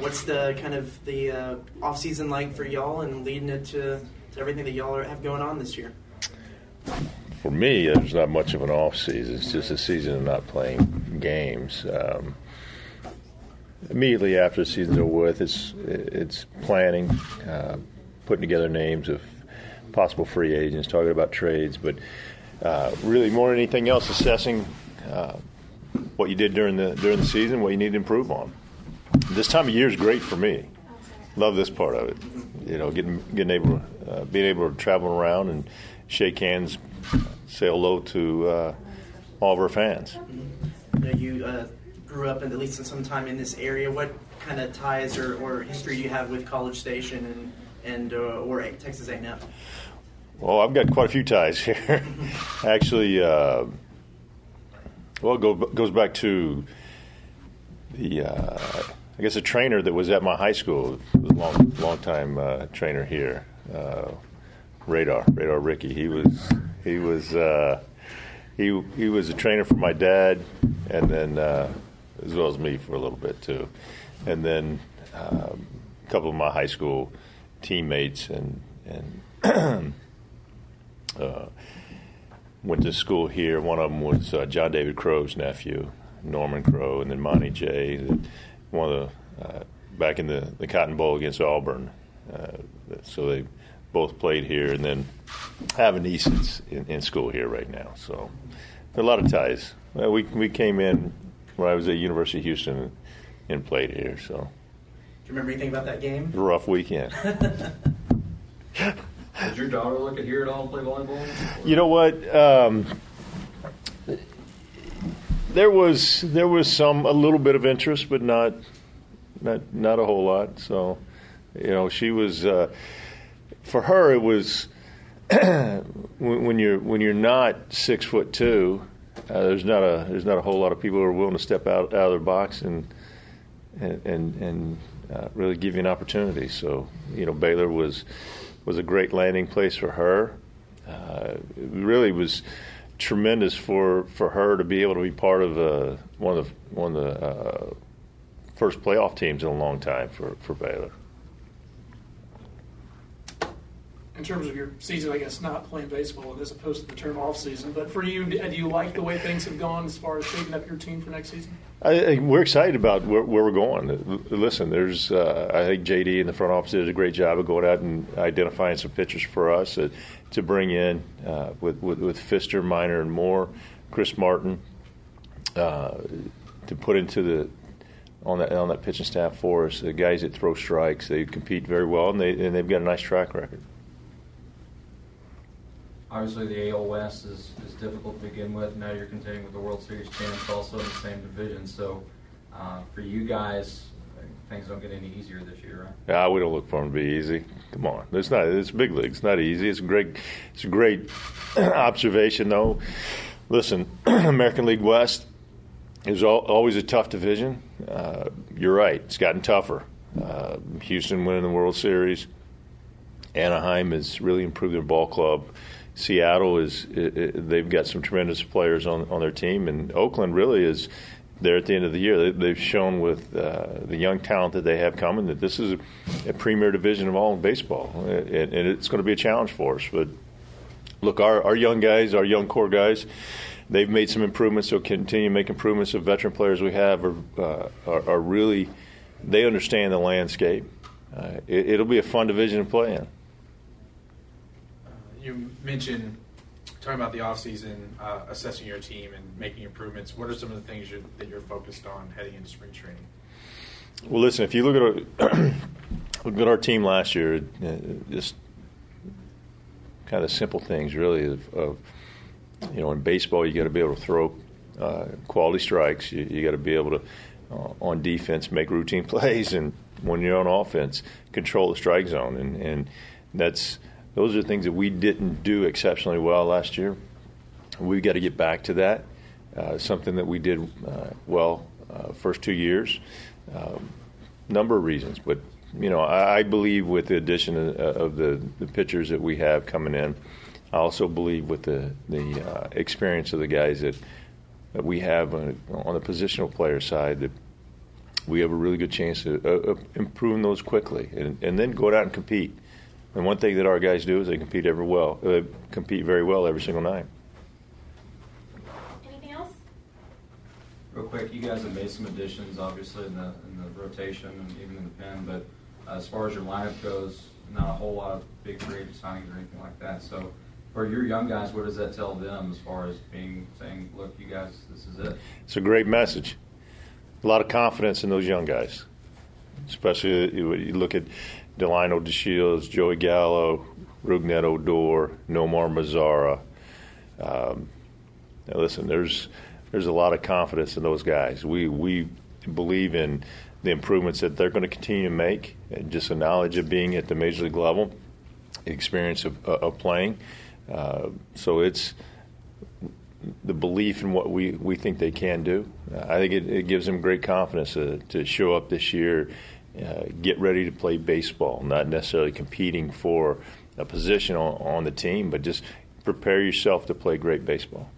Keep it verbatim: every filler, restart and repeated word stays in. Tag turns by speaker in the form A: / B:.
A: what's the kind of the uh, off season like for y'all, and leading it to, to everything that y'all are, have going on this year?
B: For me, there's not much of an off season. It's just a season of not playing games. Um, immediately after the season's over with, it's it's planning, uh, putting together names of possible free agents, talking about trades, but uh, really more than anything else, assessing uh, what you did during the during the season, what you need to improve on. This time of year is great for me. Love this part of it. You know, getting getting able to, uh, being able to travel around and shake hands, say hello to uh, all of our fans.
A: You know, you uh, grew up in, at least in some time in this area. What kind of ties or, or history do you have with College Station and and uh, or Texas A and M?
B: Well, I've got quite a few ties here. Actually, uh, well, it go, goes back to the, uh, I guess, a trainer that was at my high school, a long, long time uh, trainer here, uh, Radar, Radar Ricky. He was, he was, uh, he he was a trainer for my dad, and then uh, as well as me for a little bit too, and then um, a couple of my high school teammates and and. Uh, went to school here. One of them was uh, John David Crow's nephew, Norman Crow, and then Monty J. One of the uh, back in the, the Cotton Bowl against Auburn. Uh, so they both played here, and then I have a niece that's in, in school here right now. So a lot of ties. Well, we we came in when I was at University of Houston and, and played here. So.
A: Do you remember anything about that game?
B: A rough weekend.
C: Did your daughter look at here at all and play volleyball?
B: You know what? Um, there was there was some a little bit of interest, but not not not a whole lot. So, you know, she was uh, for her it was when, when you're when you're not six foot two. Uh, there's not a there's not a whole lot of people who are willing to step out, out of their box and and and, and uh, really give you an opportunity. So, you know, Baylor was. was a great landing place for her. Uh, it really was tremendous for, for her to be able to be part of uh, one of the, one of the uh, first playoff teams in a long time for, for Baylor.
D: In terms of your season, I guess not playing baseball as opposed to the term off season, but for you, do you like the way things have gone as far as shaping up your team for next season?
B: I, I, we're excited about where, where we're going. Listen, there's uh, I think J D in the front office did a great job of going out and identifying some pitchers for us uh, to bring in uh, with, with with Pfister, Minor, and Moore, Chris Martin, uh, to put into the on that on that pitching staff for us. The guys that throw strikes, they compete very well, and they and they've got a nice track record.
C: Obviously, the A L West is, is difficult to begin with. Now you're contending with the World Series champs also in the same division. So uh, for you guys, things don't get any easier this year, right?
B: Yeah, we don't look for them to be easy. Come on, it's not. It's big league. It's not easy. It's a great. It's a great observation, though. Listen, American League West is al- always a tough division. Uh, you're right. It's gotten tougher. Uh, Houston winning the World Series. Anaheim has really improved their ball club. Seattle is it, it, they've got some tremendous players on, on their team, and Oakland really is there at the end of the year. They, they've shown with uh, the young talent that they have coming that this is a, a premier division of all of baseball, and, and it's going to be a challenge for us. But look, our, our young guys, our young core guys, they've made some improvements. They'll continue to make improvements. The veteran players we have are uh, are, are really they understand the landscape. Uh, it, it'll be a fun division to play in.
E: You mentioned talking about the offseason, uh, assessing your team and making improvements. What are some of the things you're, that you're focused on heading into spring training?
B: Well, listen, if you look at our, look at our team last year, uh, just kind of simple things, really. Of, of you know, in baseball, you got to be able to throw uh, quality strikes. You, you got to be able to, uh, on defense, make routine plays, and when you're on offense, control the strike zone, and and that's. Those are things that we didn't do exceptionally well last year. We've got to get back to that, uh, something that we did uh, well uh, first two years. Um, number of reasons, but you know, I, I believe with the addition of, of the, the pitchers that we have coming in, I also believe with the the uh, experience of the guys that, that we have on, on the positional player side that we have a really good chance of uh, improving those quickly, and, and then go out and compete. And one thing that our guys do is they compete every well, uh, compete very well every single night.
F: Anything else?
C: Real quick, you guys have made some additions, obviously, in the in the rotation and even in the pen. But uh, as far as your lineup goes, not a whole lot of big free agent signings or anything like that. So, for your young guys, what does that tell them as far as being saying, "Look, you guys, this is it"?
B: It's a great message. A lot of confidence in those young guys, especially you look at Delino DeShields, Joey Gallo, Rugnet Odor, Nomar Mazzara. Um, now listen, there's there's a lot of confidence in those guys. We we believe in the improvements that they're going to continue to make, and just the knowledge of being at the major league level, the experience of, of playing. Uh, so it's the belief in what we, we think they can do. Uh, I think it, it gives them great confidence to, to show up this year, uh, get ready to play baseball, not necessarily competing for a position on, on the team, but just prepare yourself to play great baseball.